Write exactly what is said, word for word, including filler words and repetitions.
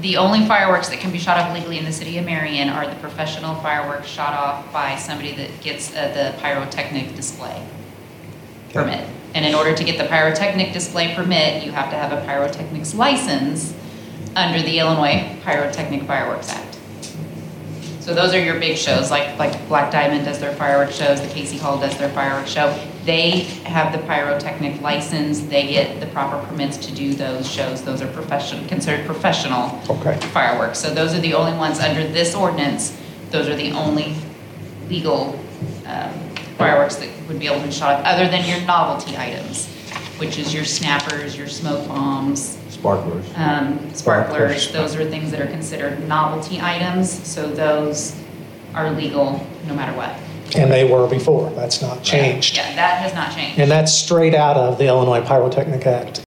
The only fireworks that can be shot off legally in the city of Marion are the professional fireworks shot off by somebody that gets uh, the pyrotechnic display permit. And in order to get the pyrotechnic display permit, you have to have a pyrotechnics license under the Illinois Pyrotechnic Fireworks Act. So those are your big shows, like, like Black Diamond does their fireworks shows, the Casey Hall does their fireworks show. They have the pyrotechnic license, they get the proper permits to do those shows. Those are profession, considered professional Okay. fireworks. So those are the only ones under this ordinance, those are the only legal um, fireworks that would be able to be shot off, other than your novelty items, which is your snappers, your smoke bombs, Sparklers. um, sparklers. Sparklers. Those are things that are considered novelty items, so those are legal no matter what. And they were before, that's not changed. Yeah, that has not changed. And that's straight out of the Illinois Pyrotechnic Act.